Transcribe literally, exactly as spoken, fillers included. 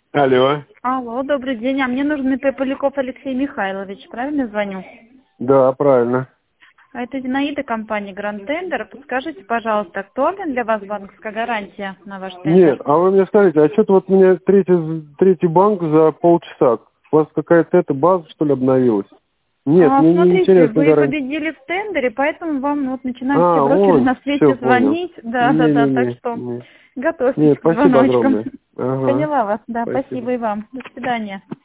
Алло. Алло, добрый день. А мне нужен ИП Поляков Алексей Михайлович. Правильно звоню? Да, правильно. А это Зинаида, компания Grand Tender. Подскажите, пожалуйста, актуальна для вас банковская гарантия на ваш тендер? Нет, а вы мне скажите, а что-то вот у меня третий, третий банк за полчаса. У вас какая-то эта база, что ли, обновилась? Нет, А, мне не смотрите, интересно вы гарантия. победили в тендере, поэтому вам ну, вот начинают все А, брокеры он, на свете все понял. звонить. Да, да, да. Так Не-не-не. что не. готовьтесь Нет, к спасибо звоночкам. огромное. Ага, Поняла вас. Да, спасибо. спасибо и вам. До свидания.